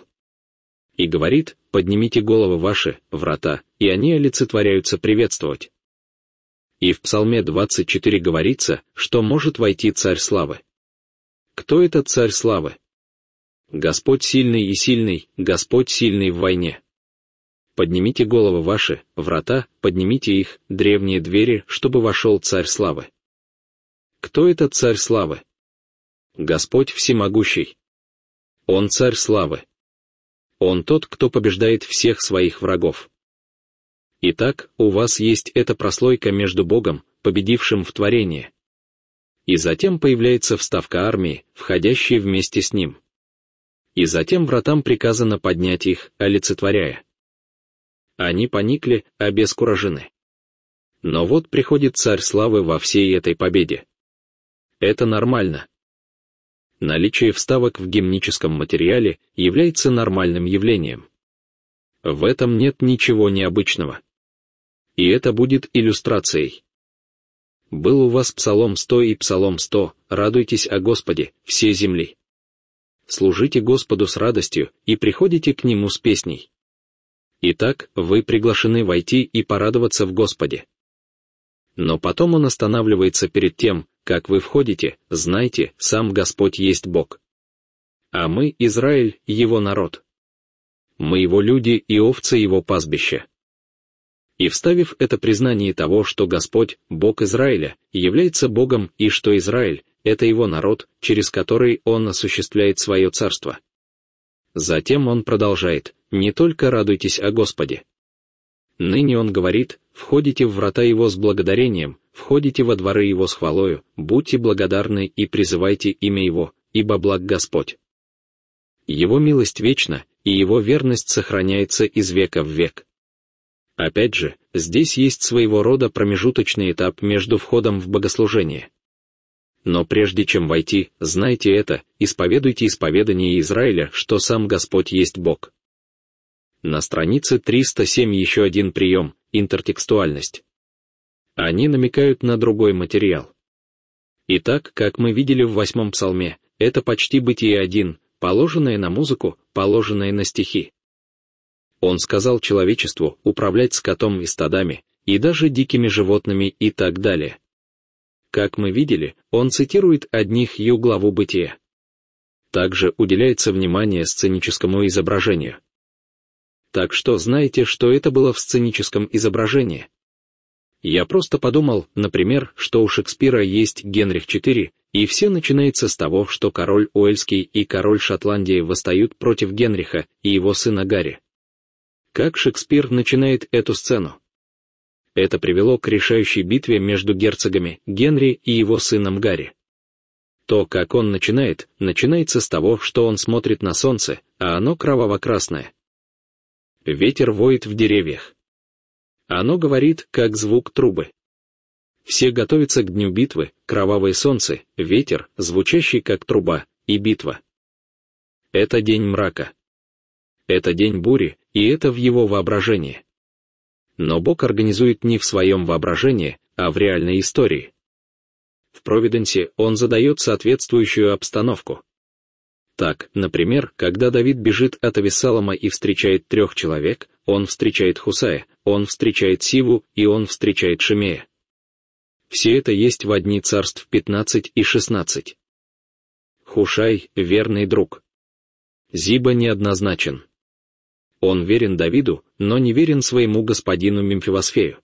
И говорит: поднимите головы ваши, врата, и они олицетворяются приветствовать. И в Псалме 24 говорится, что может войти царь славы. Кто этот царь славы? Господь сильный и сильный, Господь сильный в войне. Поднимите головы ваши, врата, поднимите их, древние двери, чтобы вошел царь славы. Кто этот царь славы? Господь всемогущий. Он царь славы. Он тот, кто побеждает всех своих врагов. Итак, у вас есть эта прослойка между Богом, победившим в творении. И затем появляется вставка армии, входящей вместе с ним. И затем вратам приказано поднять их, олицетворяя. Они поникли, обескуражены. Но вот приходит царь славы во всей этой победе. Это нормально. Наличие вставок в гимническом материале является нормальным явлением. В этом нет ничего необычного. И это будет иллюстрацией. Был у вас Псалом 100 и Псалом 100, радуйтесь о Господе, все земли. Служите Господу с радостью и приходите к Нему с песней. Итак, вы приглашены войти и порадоваться в Господе. Но потом он останавливается перед тем, как вы входите: знайте, сам Господь есть Бог. А мы, Израиль, Его народ. Мы Его люди и овцы Его пастбища. И вставив это признание того, что Господь, Бог Израиля, является Богом и что Израиль — это Его народ, через который Он осуществляет свое царство. Затем он продолжает: не только радуйтесь о Господе. Ныне он говорит: входите в врата Его с благодарением, входите во дворы Его с хвалою, будьте благодарны и призывайте имя Его, ибо благ Господь. Его милость вечна, и Его верность сохраняется из века в век. Опять же, здесь есть своего рода промежуточный этап между входом в богослужение. Но прежде чем войти, знайте это, исповедуйте исповедание Израиля, что сам Господь есть Бог. На странице 307 еще один прием – интертекстуальность. Они намекают на другой материал. Итак, как мы видели в 8-м псалме, это почти Бытие 1, положенное на музыку, положенное на стихи. Он сказал человечеству управлять скотом и стадами, и даже дикими животными и так далее. Как мы видели, он цитирует одних главу Бытия. Также уделяется внимание сценическому изображению. Так что знаете, что это было в сценическом изображении? Я просто подумал, например, что у Шекспира есть Генрих IV, и все начинается с того, что король Уэльский и король Шотландии восстают против Генриха и его сына Гарри. Как Шекспир начинает эту сцену? Это привело к решающей битве между герцогами Генри и его сыном Гарри. То, как он начинается с того, что он смотрит на солнце, а оно кроваво-красное. Ветер воет в деревьях. Оно говорит, как звук трубы. Все готовятся к дню битвы, кровавое солнце, ветер, звучащий как труба, и битва. Это день мрака. Это день бури, и это в его воображении. Но Бог организует не в своем воображении, а в реальной истории. В Провиденсе он задает соответствующую обстановку. Так, например, когда Давид бежит от Авессалома и встречает 3 человек, он встречает Хусая, он встречает Сиву и он встречает Шимея. Все это есть в Одни Царств 15 и 16. Хушай — верный друг. Зиба неоднозначен. Он верен Давиду, но не верен своему господину Мемфивосфею.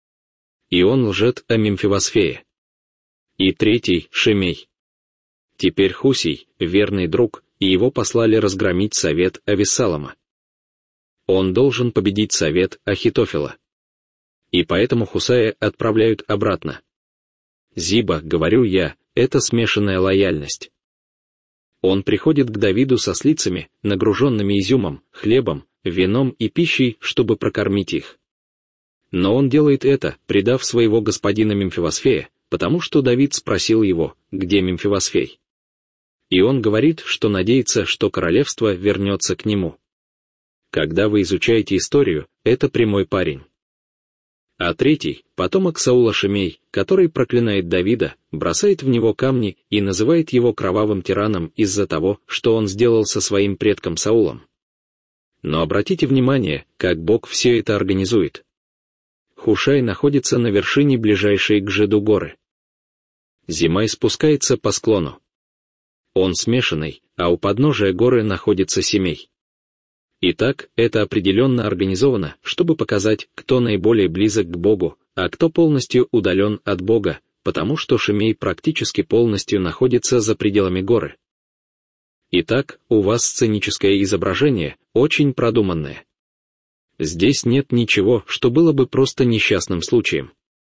И он лжет о Мемфивосфее. И 3 — Шимей. Теперь Хусий — верный друг, и его послали разгромить совет Авессалома. Он должен победить совет Ахитофела. И поэтому Хусая отправляют обратно. Зиба, говорю я, это смешанная лояльность. Он приходит к Давиду со слицами, нагруженными изюмом, хлебом, вином и пищей, чтобы прокормить их. Но он делает это, предав своего господина Мемфивосфея, потому что Давид спросил его, где Мемфивосфей. И он говорит, что надеется, что королевство вернется к нему. Когда вы изучаете историю, это прямой парень. А 3, потомок Саула Шимей, который проклинает Давида, бросает в него камни и называет его кровавым тираном из-за того, что он сделал со своим предком Саулом. Но обратите внимание, как Бог все это организует. Хушай находится на вершине ближайшей к Жиду горы. Зимай спускается по склону. Он смешанный, а у подножия горы находится Семей. Итак, это определенно организовано, чтобы показать, кто наиболее близок к Богу, а кто полностью удален от Бога, потому что Шимей практически полностью находится за пределами горы. Итак, у вас сценическое изображение, очень продуманное. Здесь нет ничего, что было бы просто несчастным случаем.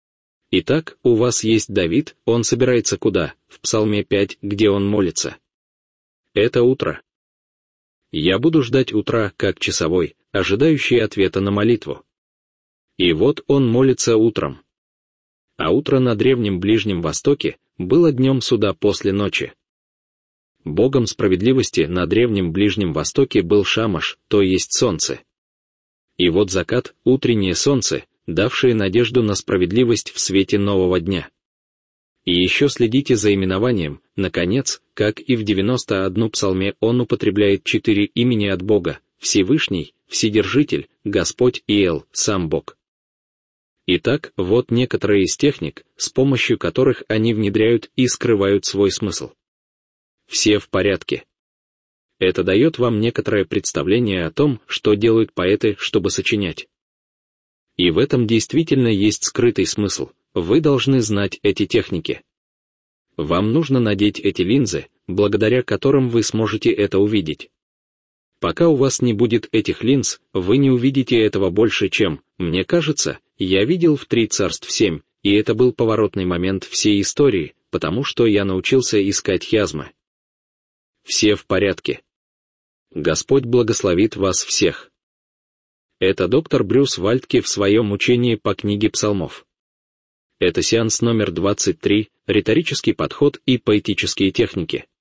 Итак, у вас есть Давид, он собирается куда? В Псалме 5, где он молится. Это утро. Я буду ждать утра, как часовой, ожидающий ответа на молитву. И вот он молится утром. А утро на Древнем Ближнем Востоке было днем суда после ночи. Богом справедливости на Древнем Ближнем Востоке был Шамаш, то есть солнце. И вот закат, утреннее солнце, давшее надежду на справедливость в свете нового дня. И еще следите за именованием, наконец, как и в 91 псалме он употребляет 4 имени от Бога: Всевышний, Вседержитель, Господь и Эл, сам Бог. Итак, вот некоторые из техник, с помощью которых они внедряют и скрывают свой смысл. Все в порядке. Это дает вам некоторое представление о том, что делают поэты, чтобы сочинять. И в этом действительно есть скрытый смысл. Вы должны знать эти техники. Вам нужно надеть эти линзы, благодаря которым вы сможете это увидеть. Пока у вас не будет этих линз, вы не увидите этого больше, чем, мне кажется, я видел в 3 Царств 7, и это был поворотный момент всей истории, потому что я научился искать хиазмы. Все в порядке. Господь благословит вас всех. Это доктор Брюс Вальтке в своем учении по книге Псалмов. Это сеанс номер 23, риторический подход и поэтические техники.